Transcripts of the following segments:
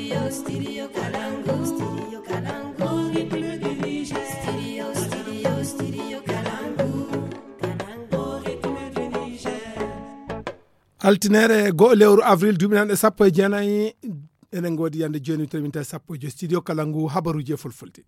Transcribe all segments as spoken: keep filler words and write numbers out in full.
Studio, studio Kalangu. Studio Kalangu. Studio, studio, studio Kalangu. Kalangu. Altinere go lewru avril duuɓi nanɗe sappo e jeenayi enen goodi yande joni terminta sappo e joyi studio Kalangu habaruji e fulfulde.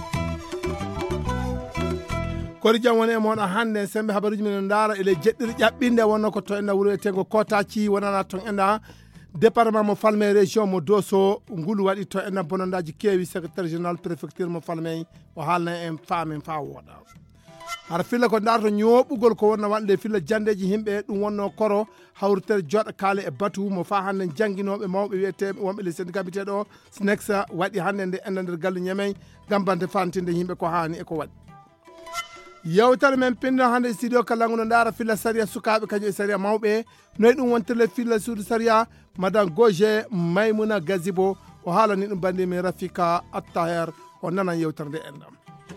Kodi jam woni e moɗon hande sembe habaruji men daara ele jeɗɗiri ƴaɓɓinde wonno ko to enna wuuro etengo Kotaci wonana ton enna département mo Falmey région mo Dosso ngulu waɗi to enna bonondaji keewi secrétaire général préfecture mo Falmey o haalna en faamen fa woɗa hara filla ko darto ñoɓugol ko wonna wande filla jandeji himɓe ɗum wonno koro hawrutere joɗa kaale e batu mo fa hande jangguinoɓe mawɓe wiyeteɓe wonɓe le syndicat biteɗo snexa waɗi hande nde enna nder galle ñamey gam bante fantinde yimɓe ko hani e ko waɗi yewtere men pinno hande studio Kalangu no daara filla saria sukaɓe kañum e saria mawɓe noyi ɗum wontirle filla suudu saria madame Goje Maymouna Gazibo o haalani ɗum bandi min Rafika Attaher o nanan yewtere nde endam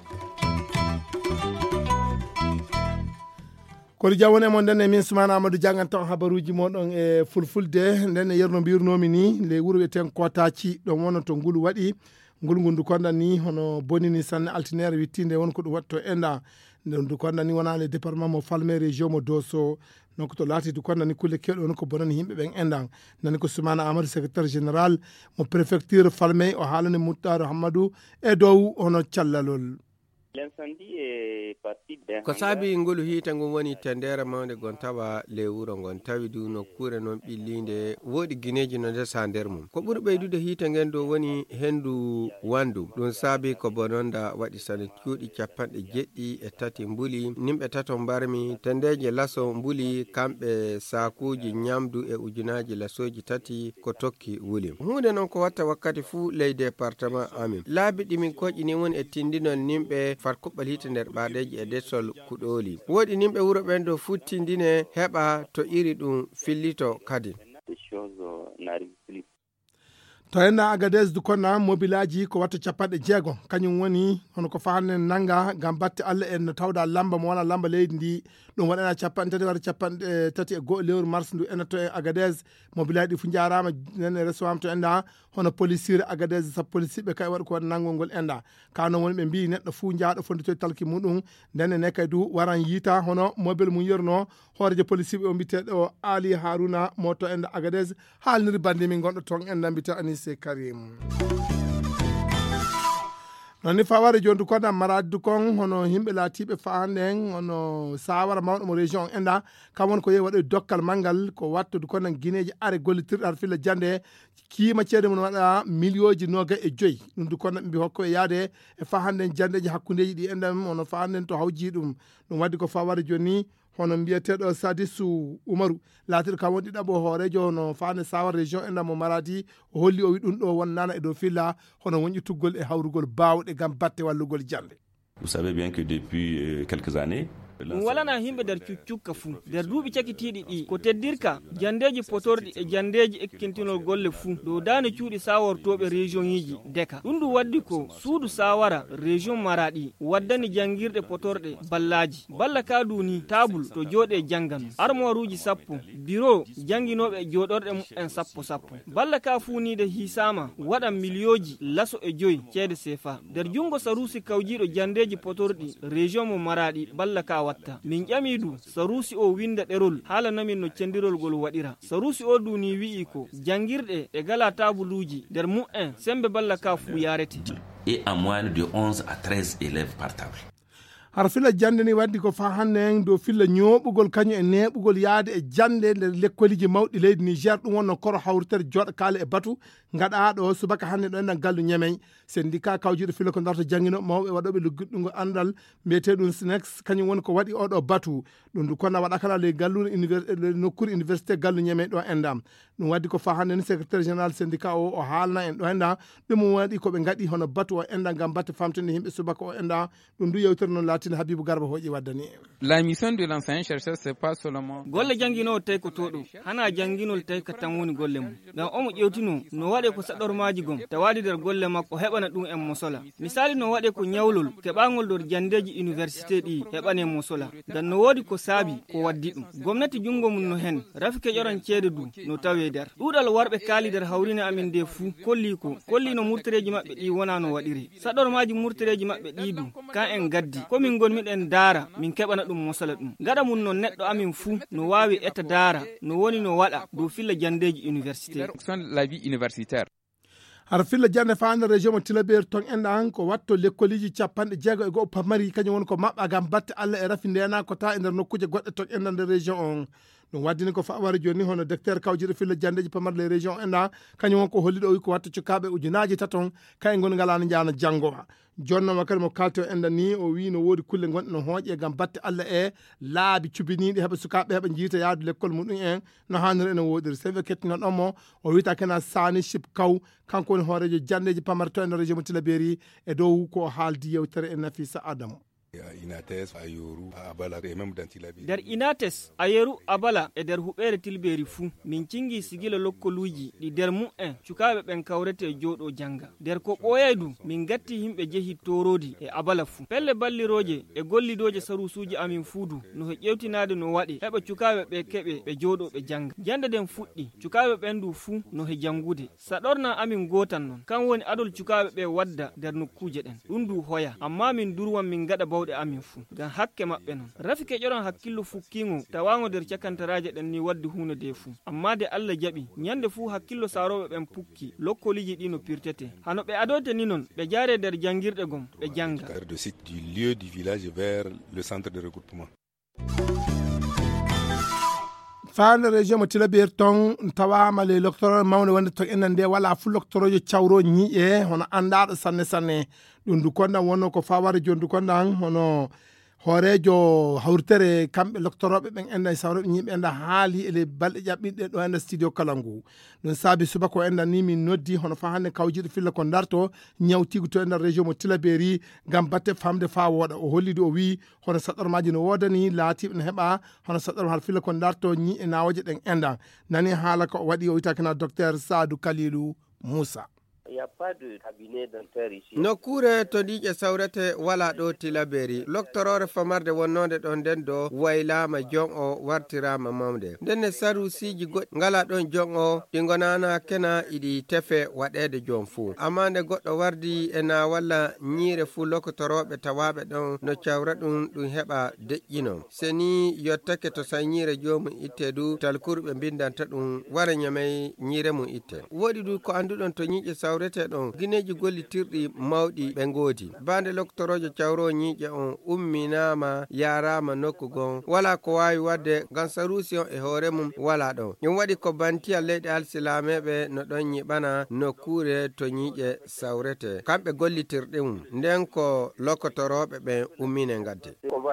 kono jawone mon nden e min Soumana Amadou janganta on habaruji moɗon e fulfulde nden e yerno mbirnomi ni le wuuro wiyeten Kotaci ɗon wonno to ngulu waɗi ngol ngundu konda ni hono bonini sanne altinere wittinde won ko ɗum watto enda ndu konda ni wona le département mo Falmey région mo Dosso donc to laati du konda ni kulle kewɗe won ko bonani yimɓe ɓen endan nani ko Soumana Amadou secrétaire général mo préfecture Falmey o haalani Moutar Hamadou e dow hono callalol. ko saabi ngolu hiita ngon woni tendere mawde gon tawa le wuro ngon tawi du nokkure noon ɓillinde woodi guineji no desa nder mum ko ɓuri ɓeydude hiita ngen do woni hendu wandu ɗum saabi ko bononda waɗi sane cuuɗi capanɗe jeɗɗi e tati mbuli nimɓe tato mbarmi tendeje laso mbuli kamɓe sakuji ñamdu e ujunaji lasoji tati ko tokki wuli hunde noon ko watta wakkati fuu ley département amin laabi ɗimin koƴini woni e tindinol nimɓe fat kuɓɓal hite nder ɓaɗeji e dessol kuɗoli woodi nimɓe wuro ɓen do futtindine heɓa to iri ɗum fillito kadi to enna Agadez du konna mobilaji ko watta capanɗe jeegom kañum woni hono ko fahanen nanga gam batte Allah en no tawɗa lamba mo wona lamba leydi ndi ɗum waɗana capanɗe tati waɗa capanɗe tati e goho lewru mars ndu enna to e Agadez mobilaji ɗi fu jarama nene restaurant to enda hono policier Agadez sa policier ɓe kay waɗa ko waɗa nangol ngol enda kano woni ɓe mbi neɗɗo fu jaaɗo fondito e talki muɗum ndenne ne kay du waran yiita hono mobile mum yerno hoorejo policier ɓe o mbiteɗo Ali Haruna moto enda Agadez haalniri bande min gonɗo toon enda mbite Anise Karim noni faware joni du konda marade du kon hono himɓe laatiɓe fa hande en hono sawara mawɗo mo région enda kam won ko yehi waɗoy dokkal manggal ko watta du konda guineji are gollitirɗe ar filla jande kiima ceede mum waɗa millioji noga e joyyi ɗum du konda ɓe mbi hokko e yaade e fa hande en jandeji hakkudeji ɗi endam hono fa hande en to hawji ɗum ɗum waddi ko faware joni hono mbiyeteɗo Sadissou Oumarou laatiɗo kam woni ɗiɗaɓo hoorejo hono fane sawa région enda mo Maradi o holli o wi ɗum ɗo won nana e dow filla hono wonƴi tuggol e hawrugol bawɗe gam batte wallugol jande. Vous savez bien que depuis euh, quelques années ɗum walana himɓe nder cuccukka fuu nder duuɓi cakitiɗi ɗi ko teddirka jandeji potorɗi e jandeji ekkintinol golle fuu dow dane cuuɗi sawortoɓe région yiji deka ɗum ɗum waddi ko suudu sawara région Maradi waddani jangirɗe potorɗe ballaji balla kaduni tabul to jooɗe janggano armoire uji sappo bureau janguinoɓe joɗorɗe mumen sappo sappo balla ka funide hisama waɗan milioji laso e joyi ceede sefa nder jungo Sarusi kawjiɗo jandeji potorɗi région mo Maradi balla ka watta min ƴamidu Sarusi o winda ɗerol haala namin no cendirol gol waɗira Sarusi o duni wi'i ko jangirɗe e gala tabuluji nder mu'en sembe balla ka fu yarete et en moyenne de onze à treize élèves par table. har filla jande ni waddi ko fa hande en dow filla ñoɓugol kañum e neɓugol yaade e jande nder lekkoliji mawɗi leydi Niger ɗum wonno koro hawritere joɗa kaale e batu gaɗa ɗo subaka hande ɗo enɗan gallu ñamey syndicat kawjiɗo filla ko darto jangguino mawɓe waɗoɓe lugguɗɗugo andal mbiyeteɗum snex kañum woni ko waɗi oɗo batu ɗum du konna waɗa kala le gallu nokkure université gallu ñamey ɗo endam ɗum waddi ko fa hande ni secrétaire général syndicat o o haalna en ɗo enda ɗum waɗi koɓe gaɗi hono batu o enda gam batte famtinde yimɓe subaka o enda ɗum du yewtere noon laati yewtini Habibou Garba hoƴi waddani La mission de l'enseignant chercheur c'est pas seulement golle jangino tay ko todo hana janginol tay ka tan woni golle mum ngam omo ƴewtino no waɗe ko saɗormaji gom tawadi der golle makko heɓana ɗum en mosola misali no waɗe ko ñawlol keɓagol ɗo jandeji université ɗi heɓane mosola ngam no wodi ko saabi ko waddi ɗum gomnati jungo mum no hen rafi ke ƴoran ceede du no tawe der ɗuɗal warɓe kaali der hawrine amin de fuu kolli ko kolli no murtereji maɓɓe ɗi wona no waɗiri saɗormaji murtereji maɓɓe ɗi du kan en gaddi komin gonmiɗen daara min keɓana ɗum mosola ɗum gaɗa mum no neɗɗo amin fuu no wawi etta daara no woni no waɗa dow filla jandeji université la vie universitaire har filla jande fande région mo Tillabéri ton enɗan ko watto lekkoliji capanɗe jeego e goho pamari kañum woni ko maɓɓa gam batte Allah e rafi ndena ko ta e nder nokkuje goɗɗe ton enɗan nder région on ɗum waddini ko fawari joni hono docteur kawjiɗo filla jandeji pamarle les région enɗa kañum won ko holliɗo wi ko watta cukaɓe ujunaji taton kay goni ngalano jana janggowa jonnoma kadi mo kalto enɗan ni o wi no woodi kulle gonɗe no hooƴe gam batte Allah e laabi cubiniɗi heeɓa sukaɓe heeɓa jiita yaadu l'école muɗum en no hanniri ene woɗiri sewi kettino ɗonmo o wita kena sani ship kaw kanko woni hoorejo jandeji pamar to e nder région mo Tillabéri e dow ko haaldi yewtere e Nafisa Adamo Inates, Ayoru, Abala et même dans Tillabéri. Der Inates, Ayeru, Abala e der huɓere Tillabéri fuu min cingi sigila lokkoluji ɗi der mu'en cukaɓe ɓen kawrete joɗo janga der ko ɓoyaydu min gatti himɓe jehi torodi e Abala fuu pelle balliroje e gollidoje sarusuji amin fuudu no he ƴewtinade no waɗi heɓa cukaɓe ɓe keɓe ɓe joɗo ɓe janga jande den fuɗɗi cukaɓe ɓen du fuu no he jangude saɗorna amin gotan non kan woni adol cukaɓe ɓe wadda der nokkuje ɗen ɗum du hoya amma min durwan min gaɗa bawɗe amin fuu ngam hakke maɓɓe non rafi ke ƴoron hakkillo fukkiŋo tawaŋo nder cakantaraje ɗen ni waddi hunde de fuu amma de Allah jaɓi ñande fuu hakkillo saroɓe ɓen pukki lokkoliji ɗi no pirtete hano ɓe adote ni non ɓe jaare nder jangirɗe gom ɓe janga de site du lieu du village vers le centre de regroupement. fande région mo Tillabéri ton tawama le docteur mawde wonde to enen nde wala fu doctorojo cawro ñiƴe hono andaɗo sanne sanne ɗum du konɗan wonno ko faware joni du konɗan hono hoorejo hawritere kamɓe doctoroɓe ɓen enɗa e sawroɓe ñiɓe enɗa haali ele balɗe ƴaɓɓiɗe ɗo enda studio Kalangu ɗum saabi subaka o enɗan ni min noddi hono fa hannde kawjiɗo filla ko darto ñawtigo to e nder région mo Tillabéri gam batte famde fa wooɗa o hollidi o wi hono saɗormaji no wodani laatiɓe no heeɓa hono saɗorma har filla ko darto ñi e nawoje ɗen enɗan nani haala ko o waɗi o witakena docteur Sadou Kalilou Moussa. Il n'y a pas de cabinet dentaire ici. Nokkure to ɗiƴe sawrete wala ɗo Tillabéri loctorore famarde wonnode ɗon nden do waylama jon o wartirama mamde ndenne sarusiji goɗɗi ngala ɗon jon o ɗi gonana kena iɗi tefe waɗede jon fuu amma nde goɗɗo wardi ena walla ñiire fuu loctoroɓe tawaɓe ɗon no cawra ɗum ɗum heɓa deƴƴino seni yottake to sa ñiire jomum itte du talkurɓe bindanta ɗum wara ñamay ñiire mum itte woɗi du ko anduɗon to ñiƴe sawrete ton gineji gollitirɗi mawɗi ɓe ngoodi bande loctorojo cawro ñiiƴe on umminama yarama nokku gon wala ko wawi wadde ngam sarusi on e hoore mum wala ɗon ɗum waɗi ko bantiya leyɗe alsilameɓe no ɗon ñiɓana nokkure to ñiiƴe sawrete kamɓe gollitirɗi mum nden ko lokotoroɓe ɓe ummine gadde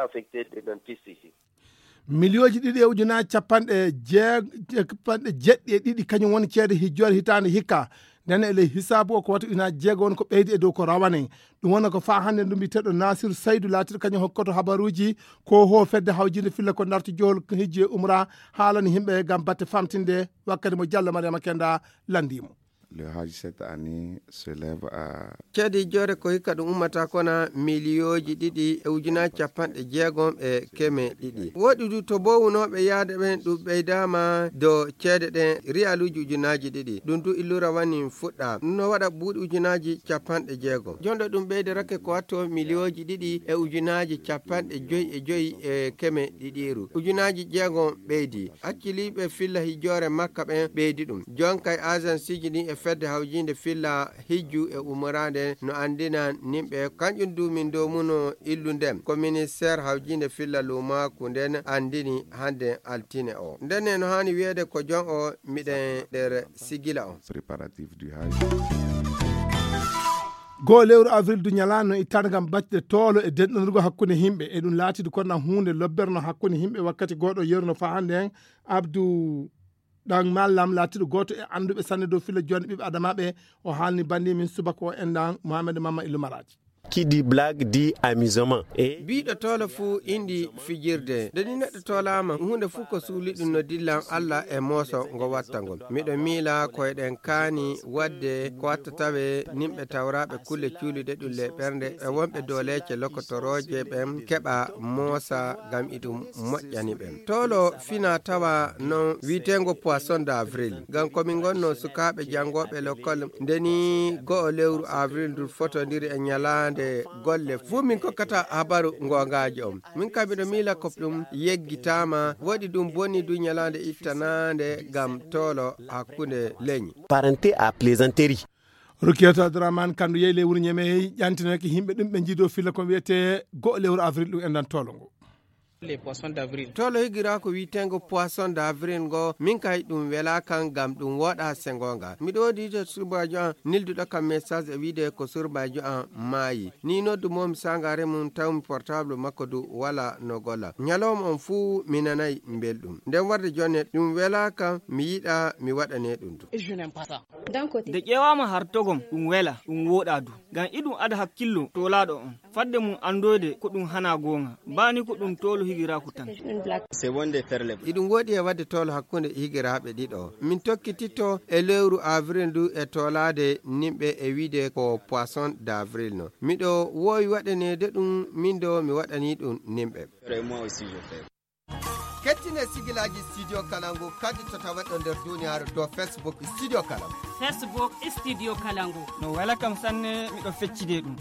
milioji ɗiɗi e ujunaji capanɗe jeepanɗe jeɗɗi e ɗiɗi kañum woni ceede hijjore hitande hikka nden ele hisabu o ko wata ujunaji jeego woni ko ɓeydi e dow ko rawane ɗum wona ko fa hannde ɗum mbiteɗo Nasiru Saydou laatiɗo kañum hokkoto habaruji ko ho fedde hawjinde filla ko darto johol hijji e umra haalani himɓe gam batte famtinde wakkati mo Diallo Mariama Kenda landimo. Le Hajj cette année s'élève à ceedi jore ko hikka ɗum ummata kona milioji ɗiɗi e ujunaji capanɗe jeegom e keme ɗiɗi woɗi du to bo wunoɓe yaade ɓen ɗum ɓeydama dow ceede ɗen riyaluji ujunaji ɗiɗi ɗum du illura wani fuɗɗa ɗum no waɗa ɓuuɗi ujunaji capanɗe jeegom jonɗo ɗum ɓeyderake ko watto milioji ɗiɗi e ujunaji capanɗe joyi e joyi e keme ɗiɗiru ujunaji jeegom ɓeydi hakkiliɓe filla hijjore makka ɓen ɓeydi ɗum jonkay agence ji ɗi e fedde hawjinde filla hijju e umrande no andina nimɓe kanƴum du min dow muno illu nden ko ministére hawjinde filla lumaku nden andini hande altine o ndenne no hani wiyede ko jon o miɗen nder sigila o préparatif du hajj go lewru avril du ñalano ittade gam bacde toolo e denɗonirgo hakkude himɓe e ɗum laatide konɗan hunde lobberno hakkude himɓe wakkati goɗo yeruno fa hande hen Abdou ɗan mallam laatiɗo goto e anduɓe sanne dow filla jonde ɓiɓe adamaɓe o haalni bandi min subaka o enɗan Mouhamadou Mama Ilou Maraji. qui dit blague dit amusement. Et biɗo tolo fu indi fijirde de ni neɗɗo tolama hunde fu ko suuli ɗum no dillan Allah e mooso ngo watta ngol miɗo miila koyeɗen kaani wadde ko watta tawe nimɓe tawraɓe kulle cuulide ɗum le ɓernde e wonɓe doolece lokotoroje ɓen keɓa moosa gam iɗum moƴƴani ɓen tolo fina tawa non witengo poisson d'avril gam komin gonno sukaɓe jangoɓe l'école ndeni go'o lewru avril ndur fotodiri e ñalande golle fu min kokkata habaru gongaji on min kam miɗo miila ko ɗum yeggitama waɗi ɗum bonni du ñalande ittanande gam tolo hakkunde leñi parenté à plaisanterie. Rukiyato Abdourahmane Kandu yeyi lewru ñeme ƴantinake himɓe ɗum ɓe jiido filla ko wiyete go'o lewru avril ɗum endan tolo ngo les poissons d'avril tolo higira ko witengo poisson d'avril ngo min kay ɗum wela kan gam ɗum woɗa sengonga miɗo wodi to surbajo an nilduɗo kam message e wiide ko surbajo an maayi ni noddu mom sangare mum tawmi portable makko du wala no golla ñalawma on fuu mi nanayi belɗum nden warde jonne ɗum wela kam mi yiɗa mi waɗane ɗum du de ƴewama har togom ɗum wela ɗum woɗa du gam iɗum ada hakkillo tolaɗo on fadde mum andode ko ɗum hana gonga bani ko ɗum tolo higiraku tan iɗum woɗi e wadde tolo hakkunde higiraɓe ɗiɗo min tokkititto e lewru avril ndu e tolade nimɓe e wiide ko poisson d'avril no miɗo wowi waɗanede ɗum min do mi waɗani ɗum nimɓe kettine sigilaji studio kalangu kadi tota waɗɗo nder duniyaru do facebook studio kalangu facebook studio kalangu no wala kam sanne miɗo feccide ɗum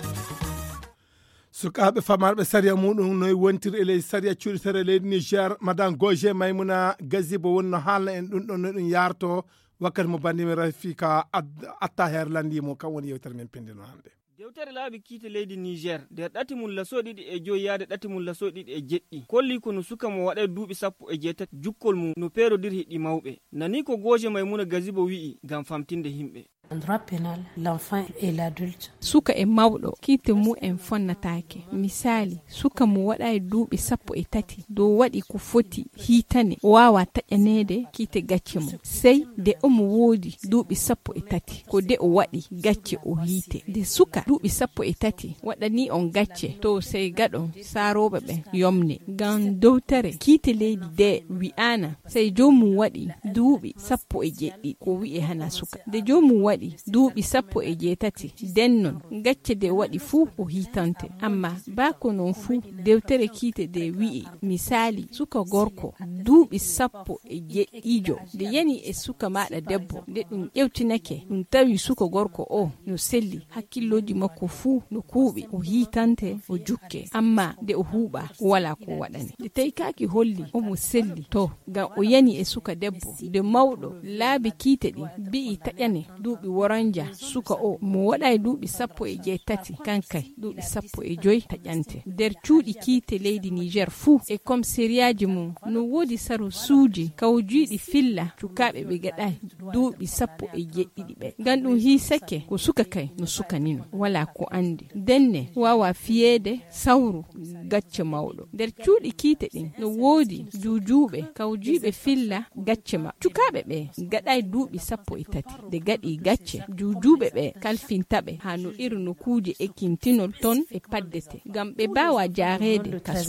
sukaɓe famarɓe saria muɗum noye wontiri e leydi saria cuɗitere leydi Niger madame Goje Maimouna Gazibo wonno haalna en ɗum ɗon no ɗum yarto wakkati mo bandimi Rafika atta her landimo kam woni yewtere men pendino hande dewtere laabi kiite leydi Niger nder ɗati mum laso ɗiɗi e joyi yaade ɗati mum laso ɗiɗi e jeɗɗi kolli kono suka mo waɗa duuɓi sappo e jeetati jukkol mum no peerodiri hiɗɗi mawɓe nani ko Goje Maimouna Gazibo wi'i gam famtinde himɓe En droit pénal, l'enfant et l'adulte. Suka e mawɗo kiite mu en fonnataake misali suka mo waɗa e duuɓi sappo e tati dow waɗi ko foti hiitane wawa taƴanede kiite gacce mum sey de omo woodi duuɓi sappo e tati ko de o waɗi gacce o hiite de suka duuɓi sappo e tati waɗani on gacce to sey gaɗon saaroɓe ɓen yomne ngam dowtere kiite leydi de wi'ana sey jomum waɗi duuɓi sappo e jeɗɗi ko wi'e hana suka de jomum waɗi duuɓi sappo e jeetati den non gacce de waɗi fuu o hitante amma bako non fuu dewtere kiite de wi'i misali suka gorko duuɓi sappo e jeɗɗijo de yani e suka maɗa debbo de ɗum ƴewtinake ɗum tawi suka gorko o no selli hakkilloji makko fuu no kuuɓi o hitante o jukke amma de o huuɓa wala ko waɗani de tawi kaki holli omo selli to ngam o yani e suka debbo de mawɗo laabi kiite ɗi bi'i taƴane duuɓi woranja suka o mo waɗa e duuɓi sappo e jeetati kankay duuɓi sappo e joyi taƴante nder cuuɗi kiite leydi Niger fuu e commissariaji mum no woodi saru suuji kawjuɗi filla cukaɓe ɓe gaɗa duuɓi sappo e jeɗɗiɗi ɓe ngam ɗum hiisake ko suka kay no suka nino wala ko andi denne wawa fiyeede sawru gacce mawɗo nder cuuɗi kiite ɗin no woodi juujuɓe kawjuɓe filla gacce ma cukaɓe ɓe gaɗa duuɓi sappo e tati de gaɗi gacce juujuɓe ɓe kalfintaɓe ha no iri no kuuje ekkintinol ton e paddete ngam ɓe bawa jaarede kaso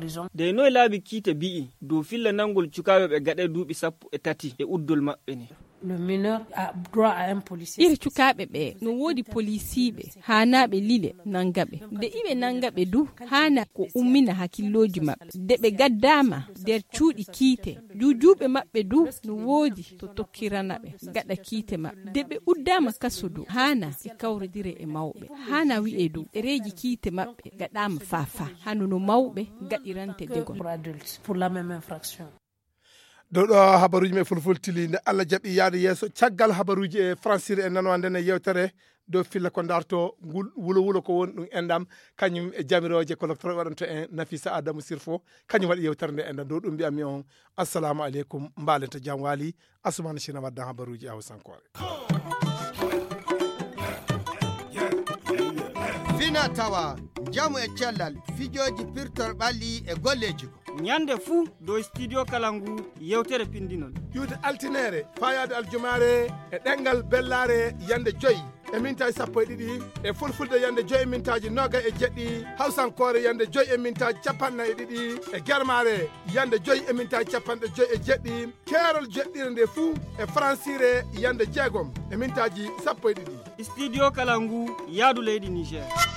de noye laabi kiite bi'i dow filla nangol cukaɓe ɓe gaɗa duuɓi sappo e tati e uddol maɓɓe ni Le mineur a droit à un policier. iri cukaɓe ɓe no woodi policiɓe hanaɓe lile nangaɓe de iɓe nangaɓe du hana ko ummina hakkilloji maɓɓe de ɓe gaddama nder cuuɗi kiite juujuɓe maɓɓe du no woodi to tokkiranaɓe gaɗa kiite maɓɓe de ɓe uddama kaso du hana e kawrodire e mawɓe hana wi'e du ɗereji kiite maɓɓe gaɗama fafa hano no mawɓe gaɗirante degol Pour adultes, pour la même infraction. dow ɗo habaruji me fulfultili nde Allah jaɓi yaade yeeso caggal habaruji e francire e nanwande ne yewtere dow filla ko darto ngul wulo wulo ko woni ɗum endam kañum e jamiroje collecteur waɗanto en Nafisa Adamou Sirfo kañum waɗi yewtere nde endan dow ɗum mbiyami on assalamu aleykum mbalenta jam waali Asmane China wadda habaruji hawsankore fina tawa jamu e cellal fijoji pirtor ɓalli e golleji ko ñande fuu dow studio kalangu yewtere pindinol yude altinere fayade aljumare e ɗengal bellare yande joyyi e mintaji sappo e ɗiɗi e fulfulde yande joyi e mintaji noga e jeɗɗi hawsankore yande joyi e mintaji capannayyi e ɗiɗi e guermare yande joyi e mintaji capanɗe joyi e jeɗɗi keerol jeɗɗire nde fuu e francire yande jeegom e mintaji sappo e ɗiɗi studio kalangu yaadu leydi niger